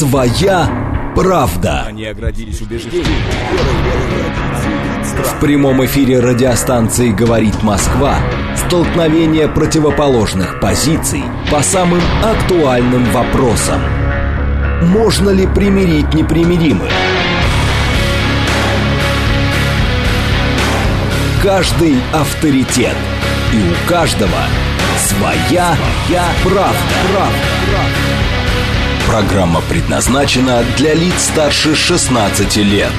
Своя правда. Они оградились убеждением. В прямом эфире радиостанции «Говорит Москва» столкновение противоположных позиций по самым актуальным вопросам. Можно ли примирить непримиримых? Каждый авторитет. И у каждого своя правда. Программа предназначена для лиц старше 16 лет.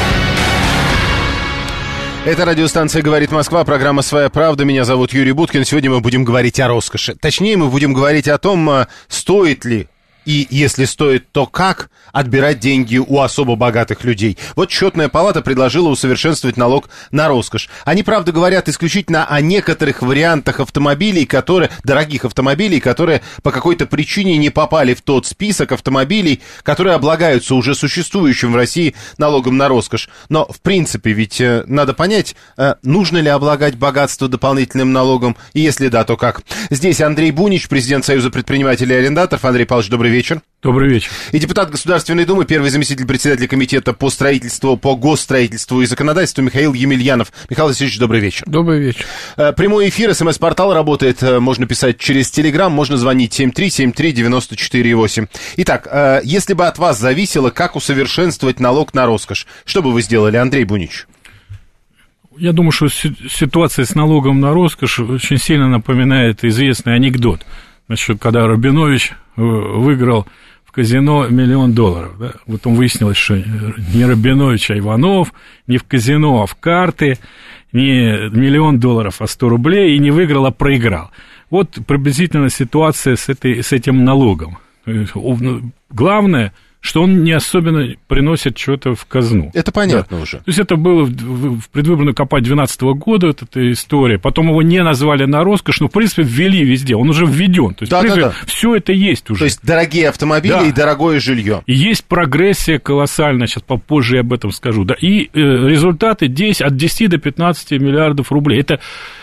Это радиостанция «Говорит Москва», программа «Своя правда». Меня зовут Юрий Буткин. Сегодня мы будем говорить о роскоши. Точнее, мы будем говорить о том, стоит ли, и если стоит, то как отбирать деньги у особо богатых людей. Вот Счетная палата предложила усовершенствовать налог на роскошь. Они, правда, говорят исключительно о некоторых вариантах автомобилей, дорогих автомобилей, которые по какой-то причине не попали в тот список автомобилей, которые облагаются уже существующим в России налогом на роскошь. Но, в принципе, ведь надо понять, нужно ли облагать богатство дополнительным налогом, и если да, то как. Здесь Андрей Бунич, президент Союза предпринимателей и арендаторов. Андрей Павлович, добрый вечер. Добрый вечер. И депутат Государственной Думы, первый заместитель председателя комитета по госстроительству и законодательству Михаил Емельянов. Михаил Васильевич, добрый вечер. Добрый вечер. Прямой эфир, СМС-портал работает, можно писать через Телеграм, можно звонить 7373948. Итак, если бы от вас зависело, как усовершенствовать налог на роскошь, что бы вы сделали, Андрей Бунич? Я думаю, что ситуация с налогом на роскошь очень сильно напоминает известный анекдот. Значит, когда Рабинович выиграл в казино $1 миллион, да? Вот он выяснилось, что не Рабинович, а Иванов, не в казино, а в карты, не $1 миллион, а 100 рублей, и не выиграл, а проиграл. Вот приблизительно ситуация с этим налогом. Главное, что он не особенно приносит что-то в казну. Это понятно, да. Уже. То есть это было в предвыборную кампанию 2012 года, вот эта история. Потом его не назвали на роскошь, но, в принципе, ввели везде. Он уже введен. То есть, в принципе, все это есть уже. То есть дорогие автомобили и дорогое жилье. И есть прогрессия колоссальная, сейчас попозже я об этом скажу. Да. И результаты от 10 до 15 миллиардов рублей. Это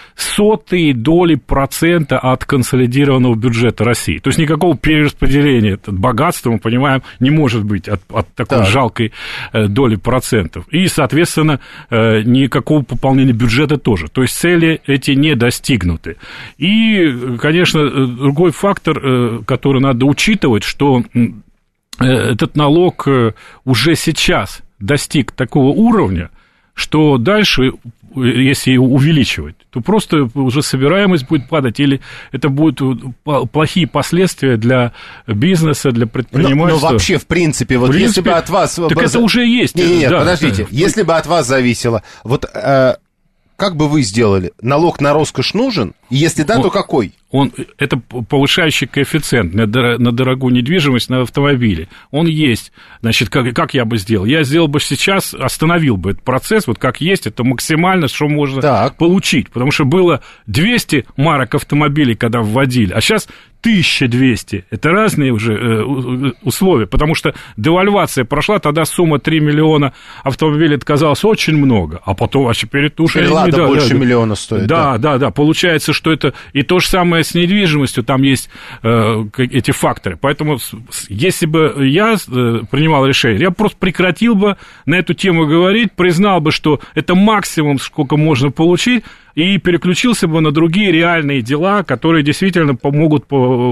0,01% от консолидированного бюджета России. То есть никакого перераспределения богатства, мы понимаем, не может быть от такой жалкой доли процентов. И, соответственно, никакого пополнения бюджета тоже. То есть цели эти не достигнуты. И, конечно, другой фактор, который надо учитывать, что этот налог уже сейчас достиг такого уровня, что дальше, если увеличивать, то просто уже собираемость будет падать, или это будут плохие последствия для бизнеса, для предпринимательства. Но вообще, в принципе, вот если бы от вас... Так это уже есть. Нет, подождите, если бы от вас зависело, вот как бы вы сделали? Налог на роскошь нужен? Если да, то какой? Это повышающий коэффициент на дорогую недвижимость, на автомобили. Он есть. Значит, как я бы сделал? Я сделал бы сейчас, остановил бы этот процесс, вот как есть, это максимально, что можно получить. Потому что было 200 марок автомобилей, когда вводили, а сейчас 1200. Это разные уже условия, потому что девальвация прошла, тогда сумма 3 миллиона автомобилей, это казалось очень много, а потом, а теперь это уже... Лада больше миллиона стоит. Да. Получается, что это... И то же самое с недвижимостью, там есть эти факторы. Поэтому, если бы я принимал решение, я просто прекратил бы на эту тему говорить, признал бы, что это максимум, сколько можно получить, и переключился бы на другие реальные дела, которые действительно помогут,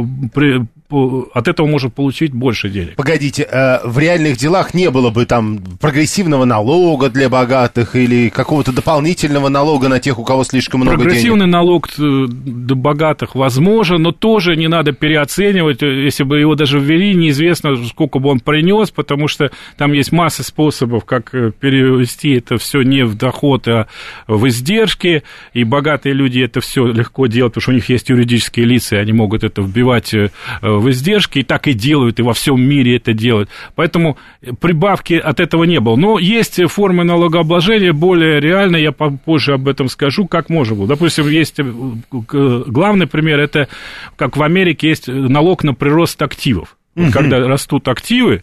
от этого может получить больше денег. Погодите, в реальных делах не было бы там прогрессивного налога для богатых или какого-то дополнительного налога на тех, у кого слишком много денег? Прогрессивный налог для богатых возможен, но тоже не надо переоценивать. Если бы его даже ввели, неизвестно, сколько бы он принес, потому что там есть масса способов, как перевести это все не в доход, а в издержки. И богатые люди это все легко делают, потому что у них есть юридические лица, и они могут это вбивать в издержки, и так и делают, и во всем мире это делают. Поэтому прибавки от этого не было. Но есть формы налогообложения более реальные, я попозже об этом скажу, как можно было. Допустим, есть главный пример, это как в Америке есть налог на прирост активов. Когда растут активы,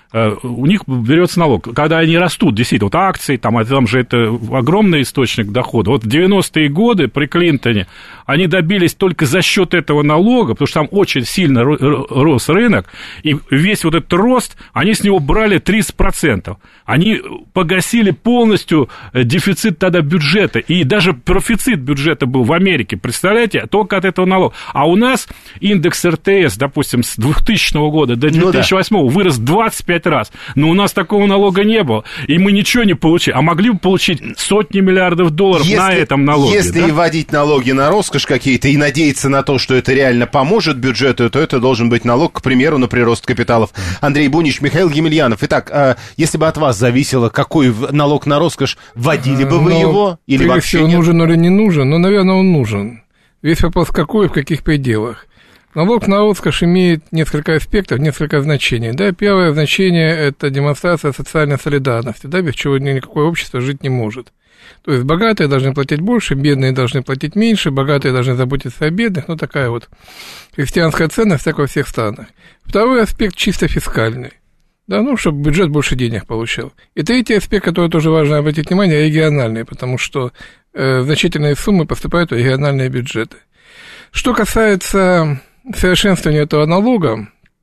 у них берется налог. Когда они растут, действительно, вот акции, там же это огромный источник дохода. Вот в 90-е годы при Клинтоне они добились только за счет этого налога, потому что там очень сильно рос рынок, и весь вот этот рост, они с него брали 30%. Они погасили полностью дефицит тогда бюджета, и даже профицит бюджета был в Америке, представляете, только от этого налога. А у нас индекс РТС, допустим, с 2000 года до 2008 вырос 25 раз, но у нас такого налога не было, и мы ничего не получили, а могли бы получить сотни миллиардов долларов на этом налоге. Если и вводить налоги на роскошь какие-то и надеяться на то, что это реально поможет бюджету, то это должен быть налог, к примеру, на прирост капиталов. Андрей Бунич, Михаил Емельянов. Итак, если бы от вас зависело, какой налог на роскошь, вводили бы вы его или вообще нет? Нужен или не нужен? Наверное, он нужен. Весь вопрос какой и в каких пределах. Налог на роскошь имеет несколько аспектов, несколько значений. Да, первое значение – это демонстрация социальной солидарности, да, без чего никакое общество жить не может. То есть богатые должны платить больше, бедные должны платить меньше, богатые должны заботиться о бедных, ну, такая вот христианская ценность, как во всех странах. Второй аспект чисто фискальный, да, ну, чтобы бюджет больше денег получал. И третий аспект, который тоже важно обратить внимание, региональный, потому что значительные суммы поступают в региональные бюджеты. Что касается совершенствования этого налога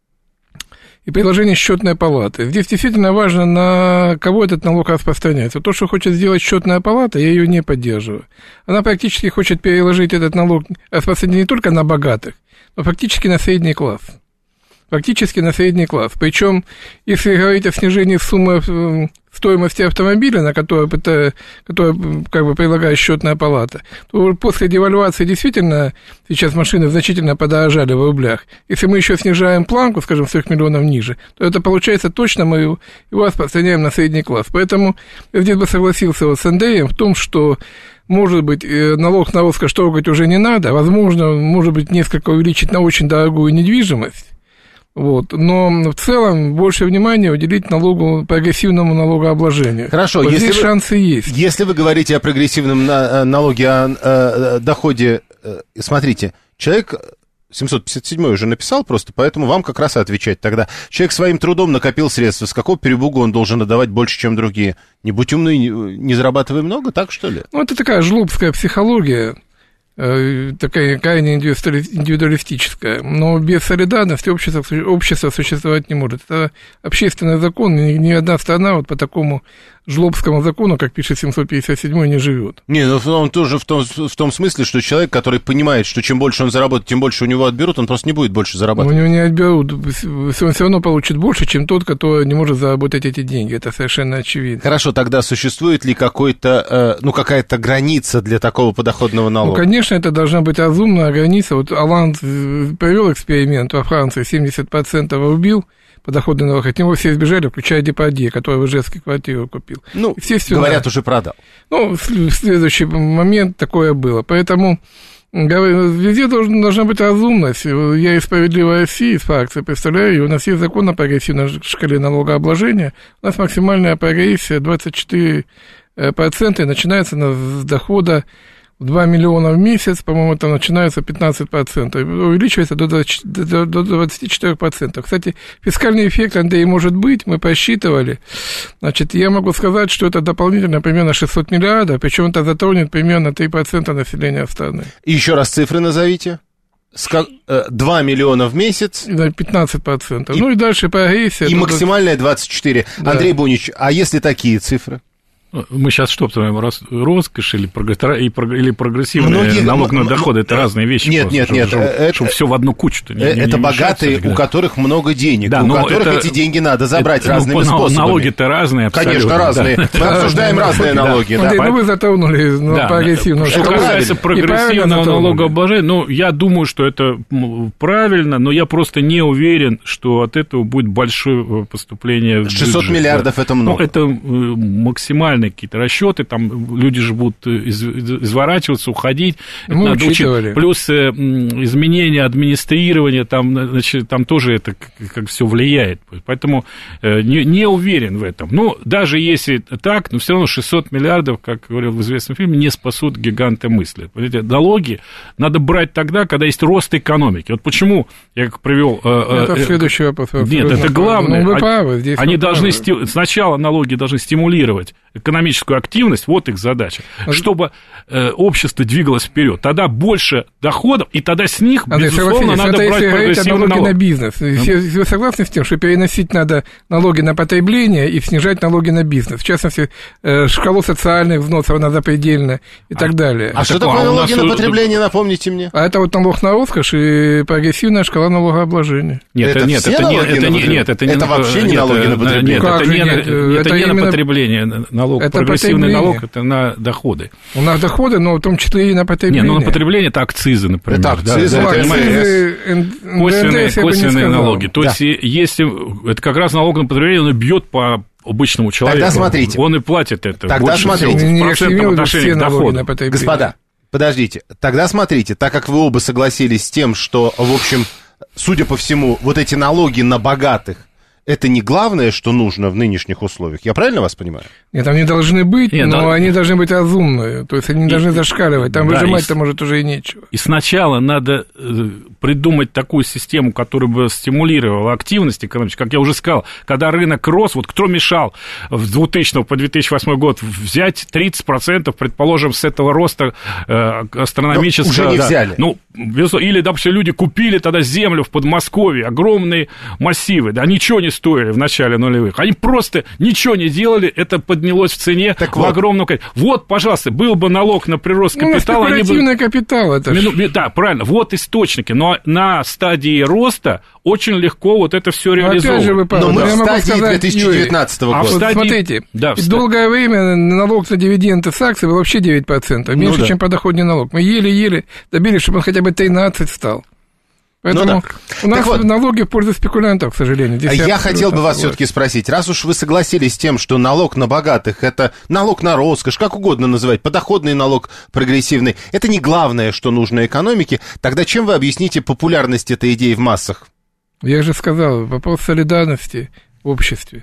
и предложение счетной палаты. Здесь действительно важно, на кого этот налог распространяется. То, что хочет сделать счетная палата, я ее не поддерживаю. Она практически хочет переложить этот налог, распространить не только на богатых, но фактически на средний класс. Практически на средний класс. Причем, если говорить о снижении суммы стоимости автомобиля, на которую как бы предлагает счетная палата, то после девальвации действительно сейчас машины значительно подорожали в рублях. Если мы еще снижаем планку, скажем, с 3 миллионов ниже, то это получается точно мы его распространяем на средний класс. Поэтому я здесь бы согласился с Андреем в том, что может быть, налог на роскошь трогать уже не надо, возможно, может быть, несколько увеличить на очень дорогую недвижимость. Вот. Но в целом больше внимания уделить прогрессивному налогообложению. Хорошо, вот здесь шансы есть. Если вы говорите о прогрессивном налоге, о доходе, смотрите, человек 757-й уже написал просто, поэтому вам как раз и отвечать тогда. Человек своим трудом накопил средства, с какого перебуга он должен отдавать больше, чем другие? Не будь умный, не зарабатывай много, так что ли? Ну, это такая жлобская психология. Такая крайне индивидуалистическая, но без солидарности общество существовать не может. Это общественный закон, и ни одна страна вот по такому жлобскому закону, как пишет 757-й, не живет. Не, ну он тоже в том смысле, что человек, который понимает, что чем больше он заработает, тем больше у него отберут, он просто не будет больше зарабатывать. У него не отберут, он все равно получит больше, чем тот, кто не может заработать эти деньги, это совершенно очевидно. Хорошо, тогда существует ли какая-то граница для такого подоходного налога? Ну, конечно, это должна быть разумная граница. Вот Оланд провел эксперимент во Франции, 70% рубил подоходный налог, от него все избежали, включая Депардье, который в Ижевске квартиру купил. Ну, говорят, уже продал. Ну, в следующий момент такое было. Поэтому везде должна быть разумность. Я из «Справедливой России», из фракции представляю, и у нас есть закон о прогрессивной шкале налогообложения. У нас максимальная прогрессия 24%, и начинается с дохода 2 миллиона в месяц, по-моему, там начинается 15%, увеличивается до 24%. Кстати, фискальный эффект, Андрей, может быть, мы посчитывали. Значит, я могу сказать, что это дополнительно примерно 600 миллиардов, причем это затронет примерно 3% населения страны. И еще раз цифры назовите. 2 миллиона в месяц. 15%. Ну и дальше прогрессия. И максимальная 24%. Да. Андрей Бунич, а если такие цифры? Мы сейчас что обсуждаем? Роскошь или прогрессивный налог на доходы? Это разные вещи. Нет. Чтобы все в одну кучу-то это богатые, у которых много денег, да, у которых эти деньги надо забрать разными способами. Налоги-то разные, абсолютно. Конечно, разные. Да. Мы обсуждаем разные налоги. Да. Ну, вы затронули прогрессивную. Что касается прогрессивного налогообложения, я думаю, что это правильно, но я просто не уверен, что от этого будет большое поступление в бюджет. 600 миллиардов – это много. Это максимально маржинальные какие-то расчеты, там люди же будут изворачиваться, уходить. Мы учитывали. Плюс изменение администрирования, там тоже это как все влияет. Поэтому не уверен в этом. Ну, даже если так, но все равно 600 миллиардов, как говорил в известном фильме, не спасут гиганты мысли. Налоги надо брать тогда, когда есть рост экономики. Вот почему я как привел... Это следующий вопрос. Нет, это главное. Ну, вы правы, здесь они должны сначала налоги должны стимулировать экономическую активность, вот их задача, чтобы общество двигалось вперед. Тогда больше доходов, и тогда с них, безусловно, надо брать прогрессивный налог. На бизнес. Вы согласны с тем, что переносить надо налоги на потребление и снижать налоги на бизнес? В частности, шкалу социальных взносов она запредельна и так далее. А что такое налоги на потребление, напомните мне? А это вот налог на роскошь и прогрессивная шкала налогообложения. Это вообще не налоги на потребление. Это не на потребление налог. Прогрессивный налог – это на доходы. У нас доходы, но в том числе и на потребление. Не, ну на потребление – это акцизы, например. Это акцизы, косвенные налоги. То есть, если это как раз налог на потребление, он бьет по обычному человеку. Тогда смотрите. Он и платит это. Тогда смотрите. В процентном отношении к доходу. Господа, подождите. Тогда смотрите, так как вы оба согласились с тем, что, в общем, судя по всему, вот эти налоги на богатых, это не главное, что нужно в нынешних условиях. Я правильно вас понимаю? Нет, они должны быть, но они должны быть разумные. То есть они не должны зашкаливать. Там выжимать-то, может, уже и нечего. И сначала надо придумать такую систему, которая бы стимулировала активность экономическую. Как я уже сказал, когда рынок рос, вот кто мешал с 2000 по 2008 год взять 30%, предположим, с этого роста астрономического... Уже не взяли. Ну, или, допустим, люди купили тогда землю в Подмосковье, огромные массивы, да, ничего не стоили в начале нулевых. Они просто ничего не делали, это поднялось в цене в огромном количестве. Вот, пожалуйста, был бы налог на прирост капитала. Спекулятивный капитал, это же. Да, правильно, вот источники. Но на стадии роста очень легко вот это все реализовывать. Но мы в стадии 2019 года. Смотрите, долгое время налог на дивиденды с акций был вообще 9%, меньше, чем подоходный налог. Мы еле-еле добились, чтобы он хотя бы 13 стал. Поэтому у нас налоги в пользу спекулянтов, к сожалению. Я хотел бы вас все-таки спросить, раз уж вы согласились с тем, что налог на богатых, это налог на роскошь, как угодно называть, подоходный налог прогрессивный, это не главное, что нужно экономике, тогда чем вы объясните популярность этой идеи в массах? Я же сказал, вопрос солидарности в обществе.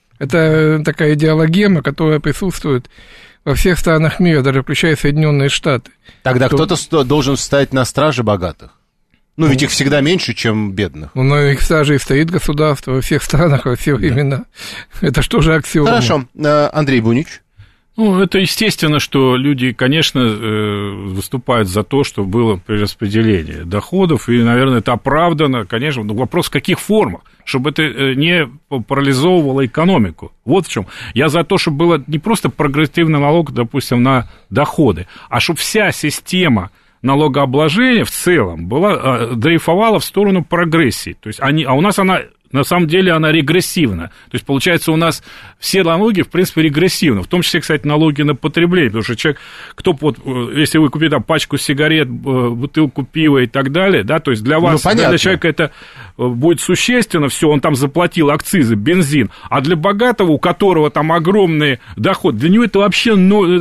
Это такая идеологема, которая присутствует во всех странах мира, даже включая Соединенные Штаты. Тогда кто-то должен встать на страже богатых. Ну, ведь их всегда меньше, чем бедных. Ну, на их страже и стоит государство во всех странах, во все времена. Это что же аксиома? Хорошо. Андрей Бунич. Ну, это естественно, что люди, конечно, выступают за то, чтобы было перераспределение доходов, и, наверное, это оправдано, конечно, но вопрос в каких формах, чтобы это не парализовывало экономику. Вот в чем. Я за то, чтобы было не просто прогрессивный налог, допустим, на доходы, а чтобы вся система налогообложения в целом дрейфовала в сторону прогрессии. То есть у нас она, на самом деле, она регрессивна. То есть, получается, у нас все налоги, в принципе, регрессивны. В том числе, кстати, налоги на потребление. Потому что человек, если вы купите там пачку сигарет, бутылку пива и так далее, да, то есть для вас, для человека это будет существенно, все, он там заплатил акцизы, бензин. А для богатого, у которого там огромный доход, для него это вообще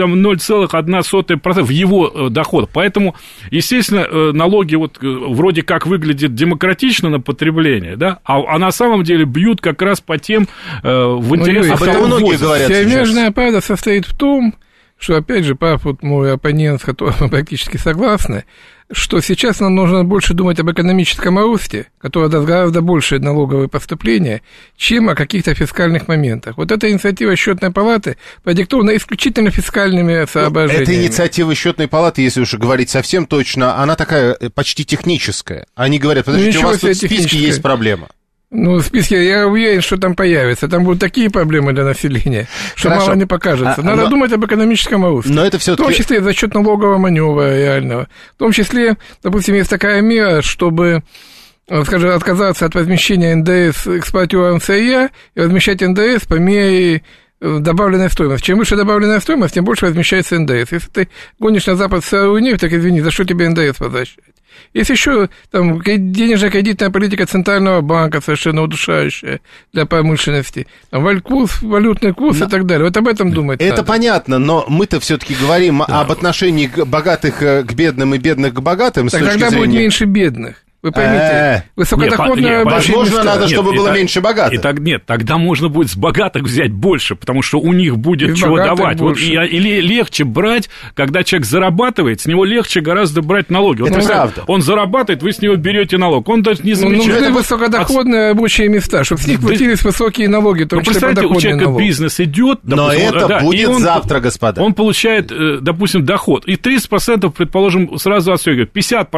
0,1% в его доход. Поэтому, естественно, налоги вроде как выглядят демократично на потребление, да, а на самом деле бьют как раз по тем в интересах того, многие говорят. Всемирная правда состоит в том, что, опять же, прав мой оппонент, с которым мы практически согласны, что сейчас нам нужно больше думать об экономическом росте, который даст гораздо большее налоговые поступления, чем о каких-то фискальных моментах. Вот эта инициатива Счетной палаты продиктована исключительно фискальными соображениями. Эта инициатива Счетной палаты, если уж говорить совсем точно, она такая почти техническая. Они говорят, подождите, у вас тут в списке есть проблема. Ну, в списке я уверен, что там появится. Там будут такие проблемы для населения, что мало не покажется. Надо думать об экономическом росте. Но это всё-таки... В том числе за счет налогового маневра реального. В том числе, допустим, есть такая мера, чтобы, скажем, отказаться от возмещения НДС экспортерам сырья и возмещать НДС по мере добавленная стоимость. Чем выше добавленная стоимость, тем больше возмещается НДС. Если ты гонишь на Запад сырую нефть, так извини, за что тебе НДС возвращать? Есть еще там денежная кредитная политика Центрального банка, совершенно удушающая для промышленности, там, валютный курс и так далее. Вот об этом думать Это надо. Понятно, но мы-то все-таки говорим об отношении богатых к бедным и бедных к богатым. Так тогда будет меньше бедных. Вы поймите, высокодоходная... Возможно, надо, чтобы было меньше богатых. Нет, тогда можно будет с богатых взять больше, потому что у них будет чего давать. Вот, или легче брать, когда человек зарабатывает, с него легче гораздо брать налоги. Вот, это правда. Он зарабатывает, вы с него берете налог. Он даже не замечает. Нужны высокодоходные рабочие места, чтобы с них платились высокие налоги. Представьте, у человека бизнес идет... Но это будет завтра, господа. Он получает, допустим, доход. И 30%, предположим, сразу отстегивает.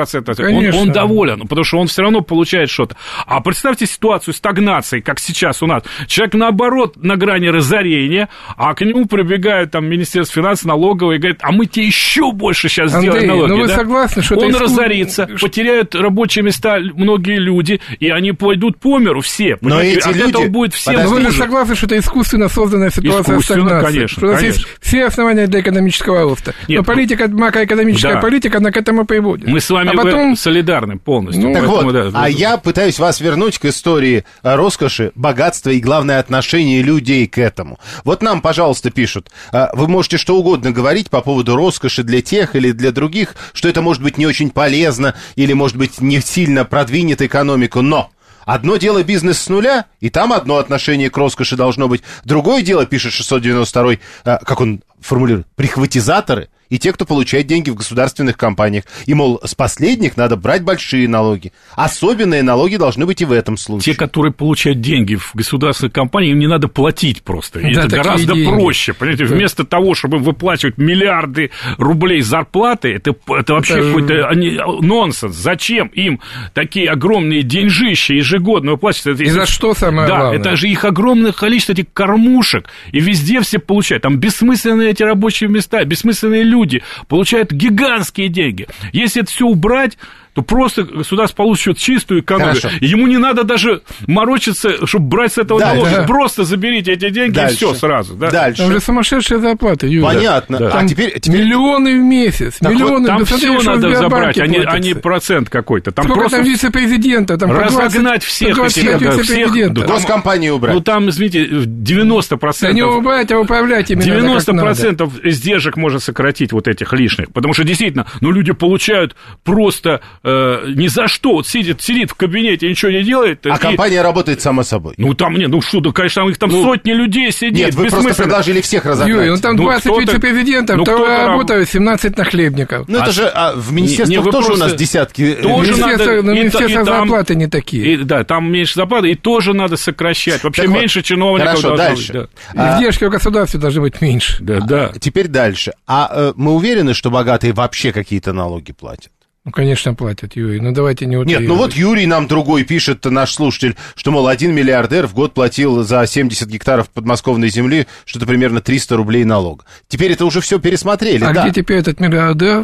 50% он доволен. Потому что он все равно получает что-то. А представьте ситуацию стагнации, как сейчас у нас. Человек, наоборот, на грани разорения, а к нему прибегают там Министерство финансов, налоговое, и говорят, а мы тебе еще больше сейчас сделаем налоги. Ну вы согласны, что он разорится, потеряют рабочие места многие люди, и они пойдут по миру все. Но эти от люди... этого будет всем хуже. Вы же согласны, что это искусственно созданная ситуация стагнации? Конечно, что у нас есть все основания для экономического роста. Но политика, макроэкономическая политика, она к этому приводит. Мы с вами солидарны полностью. Так вот, я пытаюсь вас вернуть к истории роскоши, богатства и, главное, отношения людей к этому. Вот нам, пожалуйста, пишут, вы можете что угодно говорить по поводу роскоши для тех или для других, что это может быть не очень полезно или, может быть, не сильно продвинет экономику, но... Одно дело бизнес с нуля, и там одно отношение к роскоши должно быть. Другое дело, пишет 692-й, как он формулирует, прихватизаторы и те, кто получает деньги в государственных компаниях. И, мол, с последних надо брать большие налоги. Особенные налоги должны быть и в этом случае. Те, которые получают деньги в государственных компаниях, им не надо платить просто. И да, это гораздо проще. Понимаете, да. Вместо того, чтобы выплачивать миллиарды рублей зарплаты, это вообще какой-то нонсенс. Зачем им такие огромные деньжища ежегодно выплачивать? И за что самое главное? Да, это же их огромное количество этих кормушек. И везде все получают. Там бессмысленные эти рабочие места, бессмысленные люди получают гигантские деньги. Если это все убрать, то просто государство получит чистую экономику. Хорошо. Ему не надо даже морочиться, чтобы брать с этого налог. Да. Просто заберите эти деньги и все сразу. Да? Дальше. Там же сумасшедшие зарплаты, Юрий. Понятно. Да. А теперь миллионы в месяц. Так миллионы. Вот, там все надо забрать, а не процент какой-то. Там сколько просто там вице-президента? Там разогнать всех вице-президентов. Госкомпании убрать. Ну, там, извините, 90%... Да не убрать, а управлять именно 90% издержек можно сократить вот этих лишних. Потому что, действительно, люди получают просто... ни за что, вот сидит в кабинете, ничего не делает. А компания работает сама собой. Ну, там нет, конечно, их там сотни людей сидит. Нет, вы просто предложили всех разогнать. Юрий, там 20 вице-президентов, то работают 17 нахлебников. Ну, это же в министерствах тоже у нас десятки. Министерства зарплаты не такие. Да, там меньше зарплаты, и тоже надо сокращать. Вообще меньше чиновников. Хорошо, дальше. Издержки в государстве должны быть меньше. Да. Теперь дальше. А мы уверены, что богатые вообще какие-то налоги платят? Ну, конечно, платят, Юрий, но давайте не утрируем. Нет, ну вот Юрий нам другой пишет, наш слушатель, что, мол, 1 миллиардер в год платил за 70 гектаров подмосковной земли что-то примерно 300 рублей налога. Теперь это уже все пересмотрели, да. Где теперь этот миллиардер?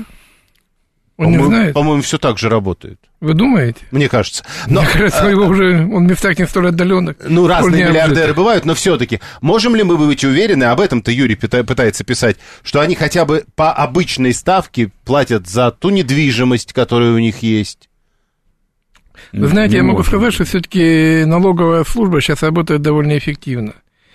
Он не знает? По-моему, все так же работает. Вы думаете? Мне кажется. Мне кажется, он в местах не столь отдаленных. Ну, разные миллиардеры бывают, но все-таки можем ли мы быть уверены, об этом-то Юрий пытается писать, что они хотя бы по обычной ставке платят за ту недвижимость, которая у них есть? Вы знаете, я могу сказать, что все-таки налоговая служба сейчас работает довольно эффективно.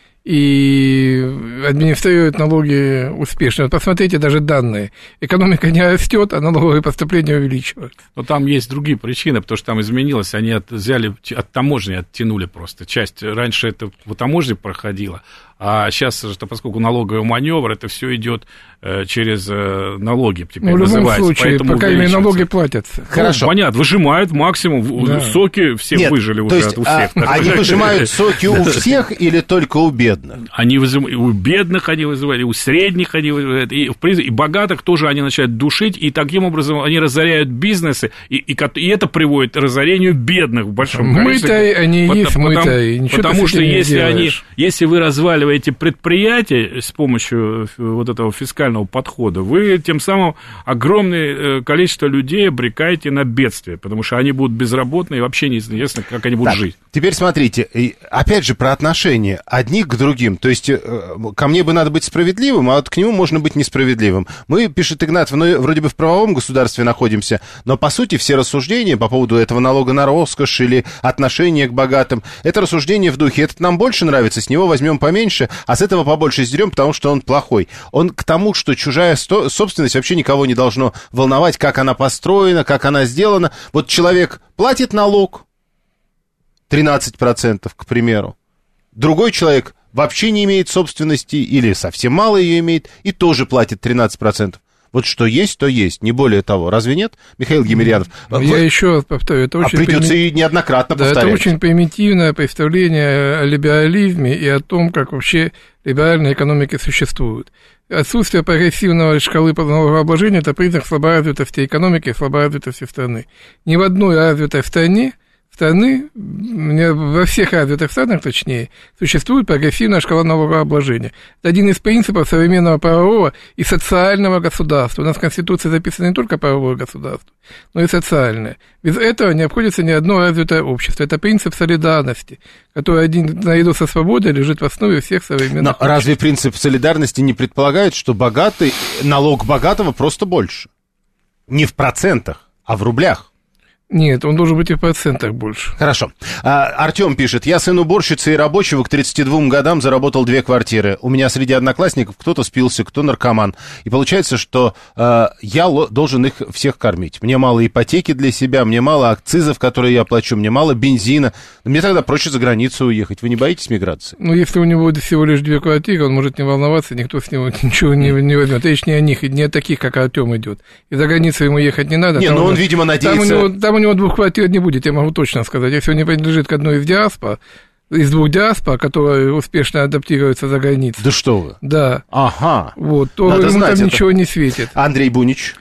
И администрируют налоги успешно. Вот посмотрите даже данные. Экономика не растет, а налоговые поступления увеличиваются. Но там есть другие причины, потому что там изменилось. Они взяли от таможни, оттянули просто часть. Раньше это по таможне проходило, а сейчас, поскольку налоговый маневр, это все идет через налоги, теперь называется. В любом случае, пока налоги платятся. Хорошо. Понятно, выжимают максимум, да. Соки все выжили уже у всех. Они выжимают соки у всех или только у бедных? Они вызывают, у бедных они вызывают, у средних они вызывают, и богатых тоже они начинают душить, и таким образом они разоряют бизнесы, и это приводит к разорению бедных в большом количестве. Они есть мытые. Потому что если вы разваливаете предприятия с помощью вот этого фискального социального подхода, вы тем самым огромное количество людей обрекаете на бедствие, потому что они будут безработны, и вообще неизвестно, как они будут жить. Теперь смотрите, опять же, про отношения одних к другим. То есть, ко мне бы надо быть справедливым, а вот к нему можно быть несправедливым. Мы, пишет Игнатов, вроде бы в правовом государстве находимся, но, по сути, все рассуждения по поводу этого налога на роскошь или отношения к богатым, это рассуждение в духе, этот нам больше нравится, с него возьмем поменьше, а с этого побольше сдерем, потому что он плохой. Он к тому, что чужая собственность вообще никого не должно волновать, как она построена, как она сделана. Вот человек платит налог 13%, к примеру. Другой человек вообще не имеет собственности или совсем мало ее имеет и тоже платит 13%. Вот что есть, то есть, не более того. Разве нет, Михаил Емельянов? Я еще раз повторю, это очень... придется и неоднократно повторять. Это очень примитивное представление о либерализме и о том, как вообще либеральные экономики существуют. Отсутствие прогрессивного шкалы налогообложения – это признак слаборазвитости экономики и слаборазвитости страны. Ни в одной развитой страны, во всех развитых странах, точнее, существует прогрессивная шкала налогообложения. Это один из принципов современного правового и социального государства. У нас в Конституции записано не только правовое государство, но и социальное. Без этого не обходится ни одно развитое общество. Это принцип солидарности, который наряду со свободой лежит в основе всех современных обществ. Разве принцип солидарности не предполагает, что налог богатого просто больше? Не в процентах, а в рублях. Нет, он должен быть и в процентах больше. Хорошо. Артем пишет, я сын уборщицы и рабочего к 32 годам заработал 2 квартиры. У меня среди одноклассников кто-то спился, кто наркоман. И получается, что я должен их всех кормить. Мне мало ипотеки для себя, мне мало акцизов, которые я плачу, мне мало бензина. Мне тогда проще за границу уехать. Вы не боитесь миграции? Ну, если у него всего лишь 2 квартиры, он может не волноваться, никто с него ничего не возьмет. Речь не о них, не о таких, как Артем идет. И за границу ему ехать не надо. Не, он, видимо, надеется... Там у него 2 квартир не будет, я могу точно сказать. Если он не принадлежит к одной из 2 диаспор, которые успешно адаптируются за границей. Да что вы? Да. Ага. Вот, то надо ему знать там это. ничего не светит. Андрей Бунич.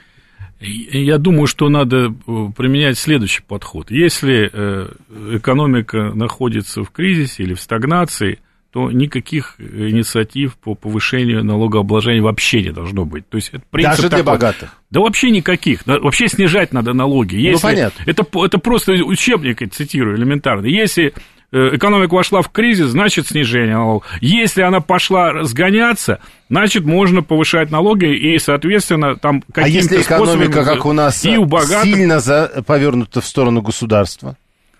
Я думаю, что надо применять следующий подход. Если экономика находится в кризисе или в стагнации, то никаких инициатив по повышению налогообложения вообще не должно быть. То есть это принцип даже для такой. богатых? Да вообще никаких. Вообще снижать надо налоги. Если, понятно. Это просто учебник, цитирую, элементарно. Если экономика вошла в кризис, значит снижение налогов. Если она пошла разгоняться, значит можно повышать налоги и, соответственно, там каким-то способом... А если экономика, как у нас, и у богатых... сильно повернута в сторону государства?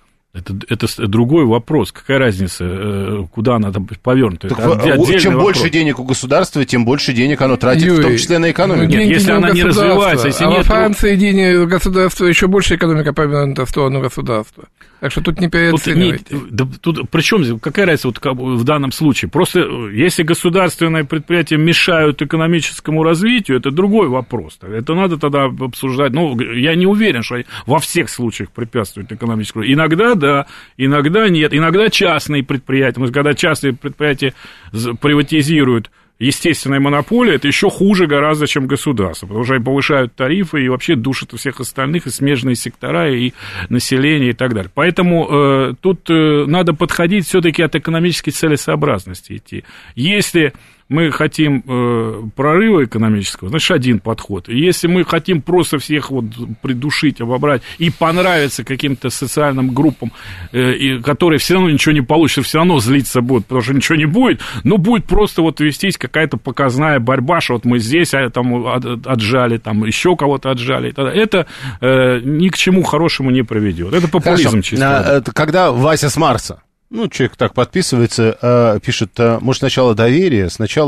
Это другой вопрос. Какая разница, куда она там повернута? Чем больше денег у государства, тем больше денег оно тратит, в том числе на экономику. Нет, если она не развивается, если нет... во Франции денег государства еще больше экономика повернута в сторону государства. Так что тут не переоценивайте. Тут причем, какая разница вот в данном случае? Просто если государственные предприятия мешают экономическому развитию, это другой вопрос. Это надо тогда обсуждать. Ну, я не уверен, что во всех случаях препятствуют экономическому. Иногда да, иногда нет. Иногда частные предприятия. Но когда частные предприятия приватизируют естественная монополия, это еще хуже гораздо, чем государство, потому что они повышают тарифы и вообще душат всех остальных, и смежные сектора, и население, и так далее. Поэтому тут надо подходить все-таки от экономической целесообразности идти. Если мы хотим прорыва экономического, значит, один подход. И если мы хотим просто всех вот придушить, обобрать и понравиться каким-то социальным группам, которые все равно ничего не получат, все равно злиться будут, потому что ничего не будет, но будет просто вот вестись какая-то показная борьба, что вот мы здесь там отжали, там еще кого-то отжали. Это ни к чему хорошему не приведет. Это популизм чисто. Когда Вася с Марса, человек так подписывается, пишет, может, сначала доверие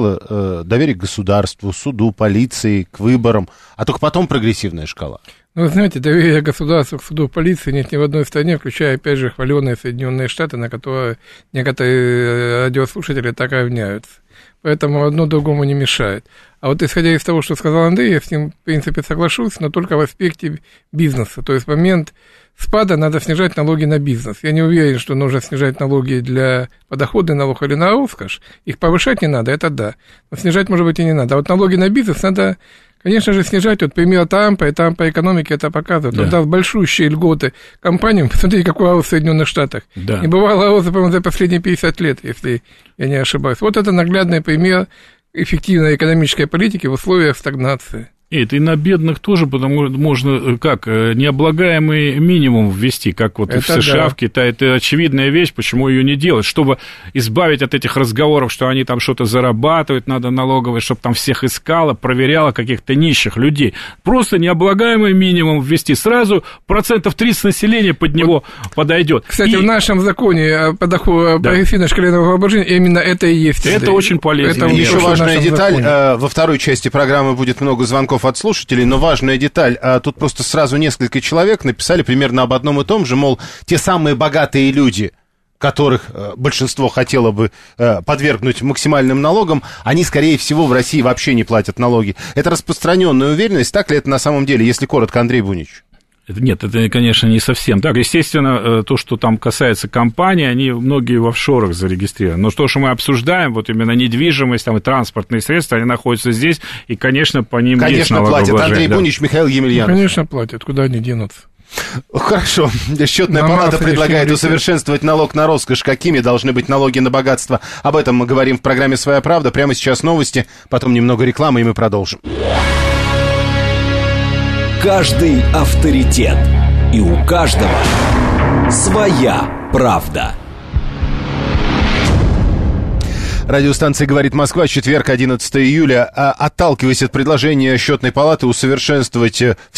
к государству, суду, полиции, к выборам, а только потом прогрессивная шкала. Вы знаете, доверие государству, к суду, полиции нет ни в одной стране, включая, опять же, хваленные Соединенные Штаты, на которые некоторые радиослушатели так равняются. Поэтому одно другому не мешает. А вот исходя из того, что сказал Андрей, я с ним, в принципе, соглашусь, но только в аспекте бизнеса. То есть в момент спада надо снижать налоги на бизнес. Я не уверен, что нужно снижать налоги для подоходный налог или на роскошь. Их повышать не надо, это да. Но снижать, может быть, и не надо. А вот налоги на бизнес надо, конечно же, снижать. Вот пример Трампа, и Трамп по экономике это показывает. Он дал большущие льготы компаниям. Посмотрите, какой рост в Соединенных Штатах. Да. Не бывало роста, по-моему, за последние 50 лет, если я не ошибаюсь. Вот это наглядный пример эффективной экономической политики в условиях стагнации. И на бедных тоже, потому что можно, как, необлагаемый минимум ввести, как вот это в США, да. В Китае. Это очевидная вещь, почему ее не делать, чтобы избавить от этих разговоров, что они там что-то зарабатывают, надо налоговой, чтобы там всех искала, проверяла каких-то нищих людей. Просто необлагаемый минимум ввести. Сразу 30% населения под него подойдет. Кстати, в нашем законе по прогрессивной шкале налогообложения именно это и есть. Это очень полезно. Еще важная деталь. Во второй части программы будет много звонков от слушателей, но важная деталь, тут просто сразу несколько человек написали примерно об одном и том же, мол, те самые богатые люди, которых большинство хотело бы подвергнуть максимальным налогам, они, скорее всего, в России вообще не платят налоги. Это распространенная уверенность, так ли это на самом деле, если коротко, Андрей Бунич? Нет, это, конечно, не совсем так. Естественно, то, что там касается компаний, они многие в офшорах зарегистрированы. Но то, что мы обсуждаем, вот именно недвижимость там, и транспортные средства, они находятся здесь, и, конечно, по ним есть налогообложение. Конечно, платят. Андрей Бунич, Михаил Емельянов. Конечно, платят. Куда они денутся? Хорошо. Счетная палата предлагает усовершенствовать налог на роскошь. Какими должны быть налоги на богатство? Об этом мы говорим в программе «Своя правда». Прямо сейчас новости, потом немного рекламы, и мы продолжим. Каждый авторитет. И у каждого своя правда. Радиостанция «Говорит Москва», четверг, 11 июля. Отталкиваясь от предложения счетной палаты усовершенствовать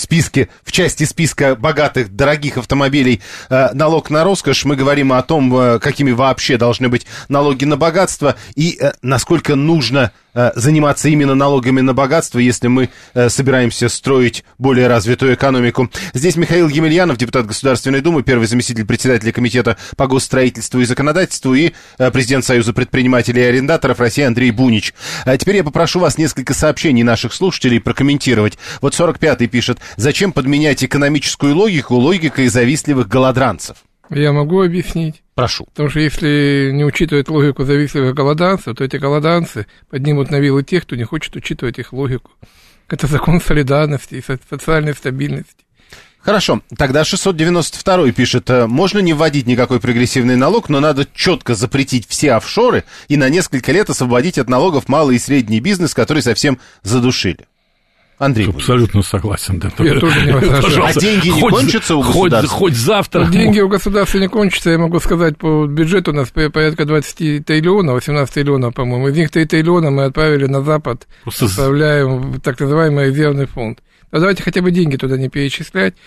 в части списка богатых, дорогих автомобилей налог на роскошь, мы говорим о том, какими вообще должны быть налоги на богатство и насколько нужно заниматься именно налогами на богатство, если мы собираемся строить более развитую экономику. Здесь Михаил Емельянов, депутат Государственной Думы, первый заместитель председателя Комитета по госстроительству и законодательству и президент Союза предпринимателей и арендаторов России Андрей Бунич. Теперь я попрошу вас несколько сообщений наших слушателей прокомментировать. Вот 45-й пишет: зачем подменять экономическую логику логикой завистливых голодранцев? Я могу объяснить. Прошу. Потому что если не учитывать логику завистливых голодранцев, то эти голодранцы поднимут на вилы тех, кто не хочет учитывать их логику. Это закон солидарности и социальной стабильности. Хорошо, тогда 692-й пишет: можно не вводить никакой прогрессивный налог, но надо четко запретить все офшоры и на несколько лет освободить от налогов малый и средний бизнес, который совсем задушили. Андрей. Абсолютно согласен. Да. Я тоже не возражаю. А деньги не кончатся у государства? Хоть завтра. Деньги у государства не кончатся, я могу сказать, по бюджету у нас порядка 20 триллионов, 18 триллионов, по-моему. Из них 3 триллиона мы отправили на Запад, отправляем в так называемый резервный фонд. Но давайте хотя бы деньги туда не перечислять,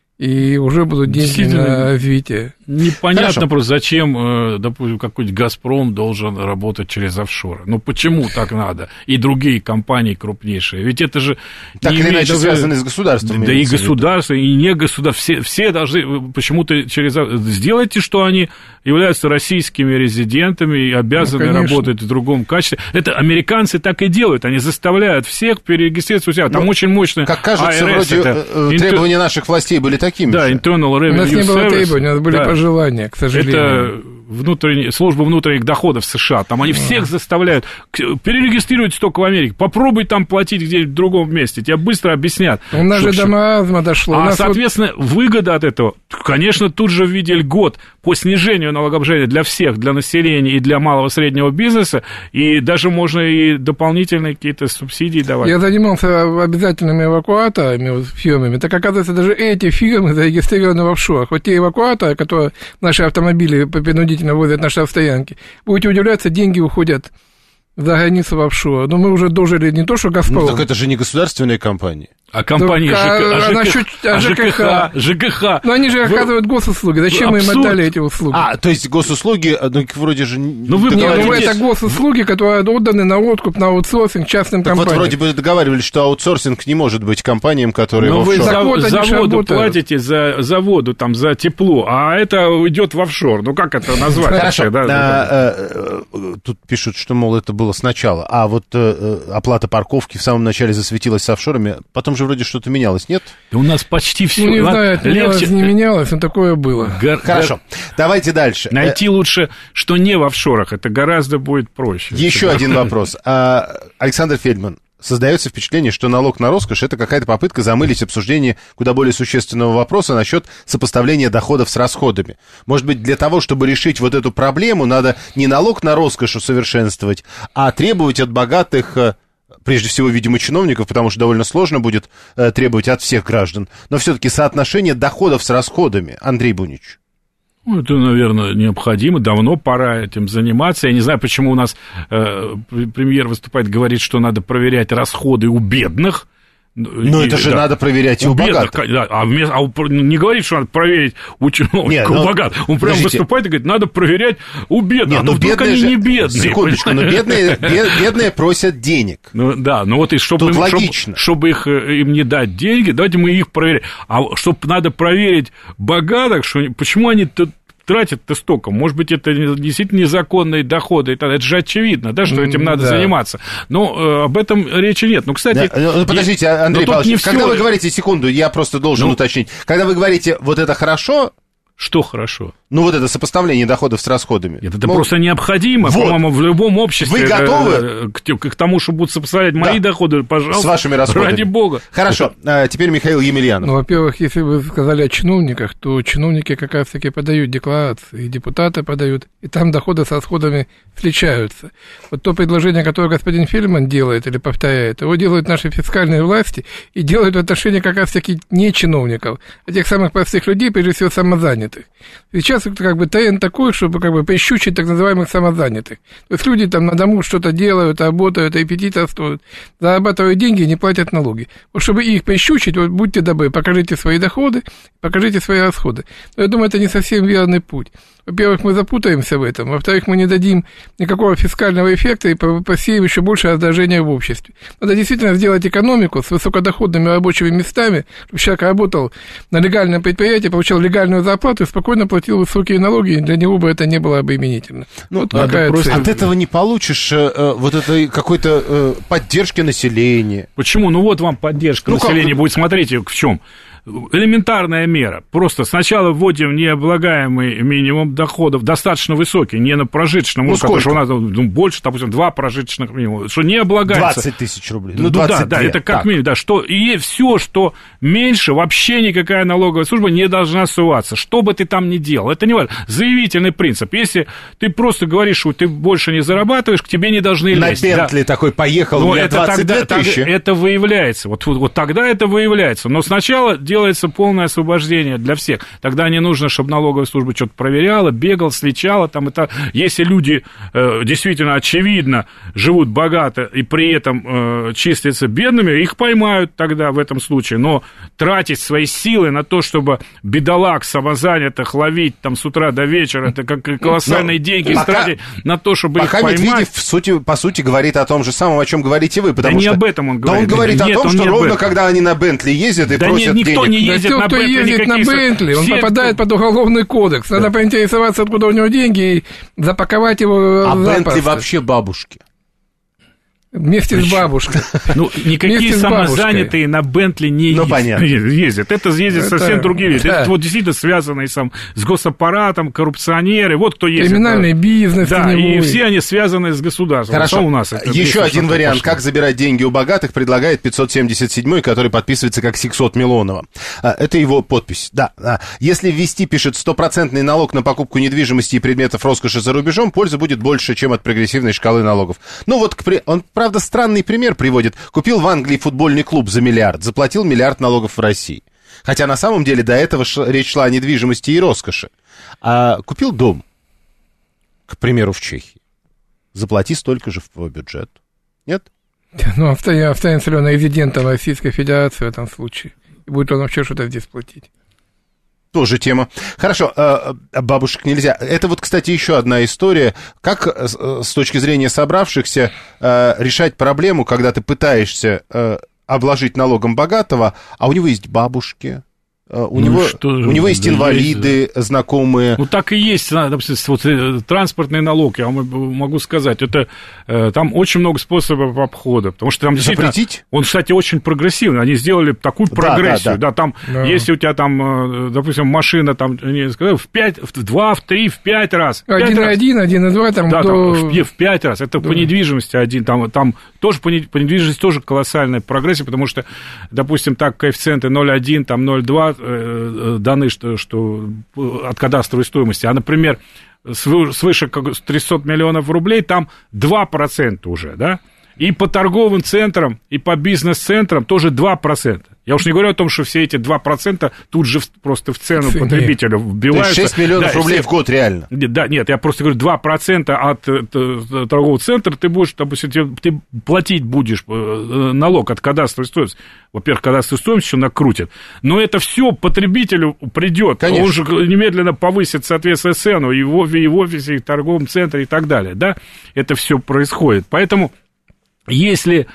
и уже будут деньги на развитие. Непонятно. Хорошо. Просто, зачем, допустим, какой-нибудь «Газпром» должен работать через офшоры. Ну, почему так надо? И другие компании крупнейшие. Ведь это же... Так или иначе связаны с государством. Да и государство, и не государство. Все должны почему-то через... Сделайте, что они являются российскими резидентами и обязаны работать в другом качестве. Это американцы так и делают. Они заставляют всех перерегистрироваться у себя. Там очень мощно... Как кажется, вроде требования наших властей были такими. Да, Internal Revenue Service. У нас не было требований, у нас были пожелания, к сожалению. Это служба внутренних доходов США. Там они всех заставляют. Перерегистрируйтесь только в Америке. Попробуй там платить где-нибудь в другом месте. Тебе быстро объяснят. У нас же до маразма дошло. Соответственно, выгода от этого, конечно, тут же в виде льгот по снижению налогообложения для всех, для населения и для малого и среднего бизнеса. И даже можно и дополнительные какие-то субсидии давать. Я занимался обязательными эвакуаторами, фирмами. Так оказывается, даже эти фирмы зарегистрированы в офшорах. Вот те эвакуаторы, которые наши автомобили по принудительно возят наши автостоянки, будете удивляться, деньги уходят за границу в офшор. Но мы уже дожили не то, что «Газпром». Ну, так это же не государственные компании. А компании ЖКХ. Но они же оказывают госуслуги. Зачем мы им отдали эти услуги? То есть госуслуги, вроде же... это госуслуги, которые отданы на откуп, на аутсорсинг частным компаниям. Вот вроде бы договаривались, что аутсорсинг не может быть компаниям, которые в офшор. Но вы за воду платите, за воду, там, за тепло, а это идет в офшор. Ну, как это назвать? Хорошо. Тут пишут, что, мол, это было сначала. А вот оплата парковки в самом начале засветилась с офшорами, потом же вроде что-то менялось, нет? У нас почти все. Не знаю, не менялось, но такое было. Хорошо, давайте дальше. Найти лучше, что не в офшорах, это гораздо будет проще. Еще один вопрос. Александр Фельдман, создается впечатление, что налог на роскошь — это какая-то попытка замылить обсуждение куда более существенного вопроса насчет сопоставления доходов с расходами. Может быть, для того, чтобы решить вот эту проблему, надо не налог на роскошь усовершенствовать, а требовать от богатых, прежде всего, видимо, чиновников, потому что довольно сложно будет требовать от всех граждан, но все-таки соотношение доходов с расходами. Андрей Бунич. Ну, это, наверное, необходимо, давно пора этим заниматься. Я не знаю, почему у нас премьер выступает, говорит, что надо проверять расходы у бедных. Но это же надо проверять и у богатых. Да, не говорит, что надо проверить у чиновников, у богатых. Он прям выступает и говорит, надо проверять у бедных. Но вдруг они не бедные. Секундочку, но бедные просят денег. Ну да, ну вот и чтобы им не дать деньги, давайте мы их проверим. А чтобы надо проверить богатых, почему они тратят-то столько? Может быть, это действительно незаконные доходы. Это же очевидно, да, что этим надо заниматься. Но об этом речи нет. Ну, кстати... Подождите, Андрей Павлович, когда вы говорите, секунду, я просто должен уточнить. Когда вы говорите, вот это хорошо... Что хорошо? Ну, вот это сопоставление доходов с расходами. Нет, это просто необходимо, вот. По-моему, в любом обществе. Вы готовы? К тому, что будут сопоставлять мои доходы, пожалуйста. С вашими расходами. Ради бога. Хорошо, теперь Михаил Емельянов. Ну, во-первых, если вы сказали о чиновниках, то чиновники как раз-таки подают декларации, и депутаты подают, и там доходы с расходами встречаются. Вот то предложение, которое господин Фельдман делает или повторяет, его делают наши фискальные власти и делают в отношении как раз-таки не чиновников, а тех самых простых людей, прежде всего самозанятых. Сейчас как бы тренд такой, чтобы как бы прищучить так называемых самозанятых. То есть люди там на дому что-то делают, работают, аппетит растут, зарабатывают деньги и не платят налоги. Вот чтобы их прищучить, вот будьте добры, покажите свои доходы, покажите свои расходы. Но я думаю, это не совсем верный путь. Во-первых, мы запутаемся в этом, во-вторых, мы не дадим никакого фискального эффекта и посеем еще больше раздражения в обществе. Надо действительно сделать экономику с высокодоходными рабочими местами, чтобы человек работал на легальном предприятии, получал легальную зарплату и спокойно платил высокие налоги, и для него бы это не было обременительно. Ну, вот от этого не получишь вот этой какой-то поддержки населения. Почему? Ну вот вам поддержка населения будет, смотрите, в чем. Элементарная мера. Просто сначала вводим необлагаемый минимум доходов, достаточно высокий, не на прожиточном уровне, потому что у нас больше, допустим, 2 прожиточных минимума, что не облагается. 20 тысяч рублей. Ну, 22. Да, это как минимум, да, что и все, что меньше, вообще никакая налоговая служба не должна ссылаться, что бы ты там ни делал. Это не важно. Заявительный принцип. Если ты просто говоришь, что ты больше не зарабатываешь, к тебе не должны лезть. На Бентли такой поехал, у меня 22 тысячи. Это выявляется. Вот тогда это выявляется. Но сначала делается полное освобождение для всех. Тогда не нужно, чтобы налоговая служба что-то проверяла, бегала, сличала. Там это... Если люди действительно, очевидно, живут богато и при этом числятся бедными, их поймают тогда в этом случае. Но тратить свои силы на то, чтобы бедолаг самозанятых ловить там с утра до вечера, это как колоссальные деньги тратить на то, чтобы их поймать. Медведев, по сути, говорит о том же самом, о чем говорите вы. Да не об этом он говорит. Да он говорит о том, что ровно когда они на Бентли ездят и просят денег. Никто не ездит на Бентли. Кто ездит на Бентли, он попадает под уголовный кодекс. Надо поинтересоваться, откуда у него деньги, и запаковать его в запас. Бентли вообще бабушки. Вместе с бабушкой. Ну, никакие самозанятые на Бентли не ездят. Это ездят совсем другие люди. Это вот действительно связанные с госаппаратом, коррупционеры. Вот кто ездит. Криминальный бизнес. Да, и все они связаны с государством. Хорошо. У нас еще один вариант, как забирать деньги у богатых, предлагает 577-й, который подписывается как Сиксот Милонова. Это его подпись. Да. Если ввести, пишет, 100% налог на покупку недвижимости и предметов роскоши за рубежом, польза будет больше, чем от прогрессивной шкалы налогов. Ну вот, он, правда, странный пример приводит. Купил в Англии футбольный клуб за миллиард, заплатил миллиард налогов в России. Хотя на самом деле до этого речь шла о недвижимости и роскоши. А купил дом, к примеру, в Чехии. Заплати столько же в бюджет. Нет? Ну, останется ли он резидентом Российской Федерации в этом случае? И будет он вообще что-то здесь платить? Тоже тема. Хорошо, бабушек нельзя. Это вот, кстати, еще одна история. Как с точки зрения собравшихся решать проблему, когда ты пытаешься обложить налогом богатого, а у него есть бабушки, У него есть инвалиды, знакомые. Ну, так и есть, допустим, вот, транспортный налог, я вам могу сказать, это там очень много способов обхода, потому что там действительно... Запретить? Он, кстати, очень прогрессивный, они сделали такую прогрессию, да, там, если у тебя там, допустим, машина, там, не сказал, в 5, в 2, в 3, в 5 раз. 1,1, 1,2, там, да, до... там в 5 раз, это по недвижимости один, там тоже по недвижимости тоже колоссальная прогрессия, потому что, допустим, так коэффициенты 0,1, там 0,2 даны, что от кадастровой стоимости, а, например, свыше 300 миллионов рублей, там 2% уже, да, и по торговым центрам, и по бизнес-центрам тоже 2%. Я уж не говорю о том, что все эти 2% тут же просто в цену потребителя вбиваются. То есть 6 миллионов рублей в год реально? Да, нет, я просто говорю, 2% от торгового центра ты будешь, допустим, ты платить будешь налог от кадастровой стоимости. Во-первых, кадастровую стоимость еще накрутят. Но это все потребителю придет. Конечно. Он же немедленно повысит, соответственно, цену и в офисе, и в торговом центре и так далее. Да? Это все происходит. Поэтому... Если,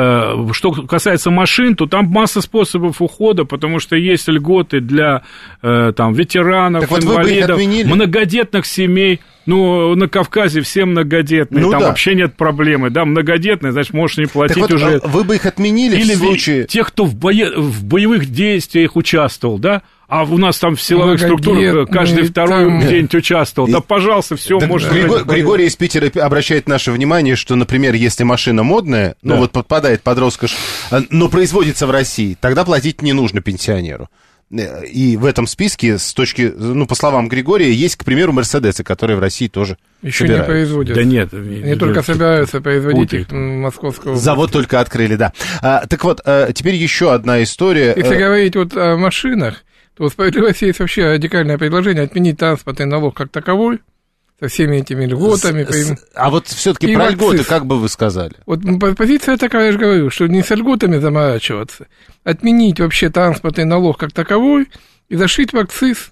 что касается машин, то там масса способов ухода, потому что есть льготы для там, ветеранов, вот инвалидов, многодетных семей. Ну, на Кавказе все многодетные, там вообще нет проблемы, да, многодетные, значит, можешь не платить так вот, уже. Вы бы их отменили или в случае... тех, кто в боевых действиях участвовал, да, а у нас там в силовых структурах каждый второй где-нибудь участвовал. Да, пожалуйста, все можно... Григорий из Питера обращает наше внимание, что, например, если машина модная, ну вот подпадает под роскошь, но производится в России, тогда платить не нужно пенсионеру. И в этом списке, с точки, ну, по словам Григория, есть, к примеру, Мерседесы, которые в России тоже еще собирают. Не производят. Да нет. Они только собираются производить их московского... Завод только открыли, да. Так вот, теперь еще одна история. Если говорить вот о машинах, то у «Справедливости» есть вообще радикальное предложение отменить транспортный налог как таковой, со всеми этими льготами. А вот все-таки про льготы, как бы вы сказали? Вот позиция такая, я же говорю, что не с льготами заморачиваться, отменить вообще транспортный налог как таковой и зашить в акциз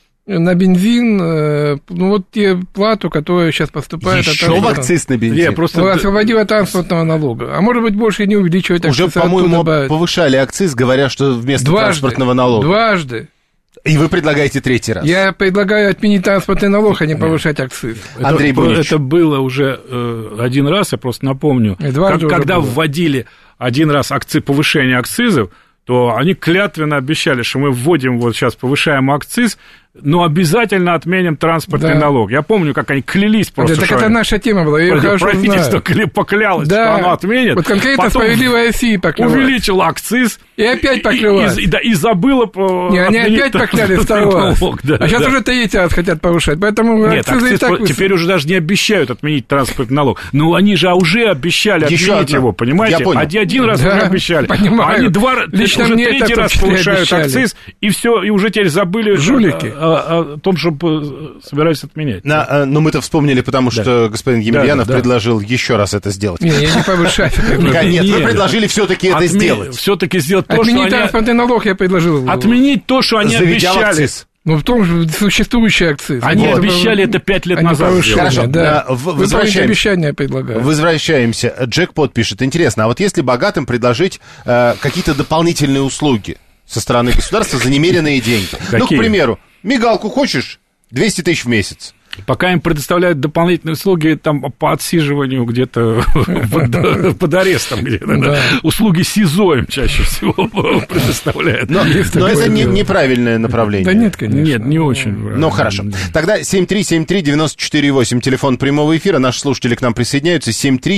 на бензин, ну вот те плату, которая сейчас поступает. Еще в акциз на бензин? Просто... Освободила транспортного налога. А может быть, больше не увеличивать акциз. Уже, по-моему, повышали акциз, говоря, что вместо транспортного налога. Дважды. И вы предлагаете третий раз? Я предлагаю отменить транспортный налог, а не повышать акциз. Андрей Бунич. Это было уже один раз, я просто напомню. Когда вводили один раз повышение акцизов, то они клятвенно обещали, что мы вводим, вот сейчас повышаем акциз, но обязательно отменим транспортный налог. Я помню, как они клялись просто. Так это наша тема была, я правительство поклялось, что оно отменит. Вот конкретно «Справедливая Россия» поклялась. Увеличила акциз. И опять поклялась. И забыла они опять поклялись второй раз. А сейчас уже третий раз хотят повышать, поэтому акцизы и так теперь уже даже не обещают отменить транспортный налог. Но они же уже обещали отменить его, понимаете? Один раз уже обещали. Они уже третий раз повышают акциз, и все, и уже теперь забыли жулики о том, что собирались отменять. Но мы-то вспомнили, потому что господин Емельянов предложил еще раз это сделать. Нет, я не повышаю. Нет, вы предложили все-таки это сделать. Все-таки сделать то, что они... Отменить транспортный налог я предложил. Отменить то, что они обещали. Ну, в том же существующий акциз. Они обещали это 5 лет назад. Хорошо, да. Обещания предлагают. Возвращаемся. Джекпот пишет. Интересно, а вот если богатым предложить какие-то дополнительные услуги со стороны государства за немеренные деньги? Ну, к примеру, мигалку хочешь? 200 тысяч в месяц. Пока им предоставляют дополнительные услуги там, по отсиживанию где-то под арестом где-то. Услуги СИЗО им чаще всего предоставляют. Но это неправильное направление. Да нет, конечно. Нет, не очень. Ну, хорошо. Тогда 7373948, телефон прямого эфира. Наши слушатели к нам присоединяются.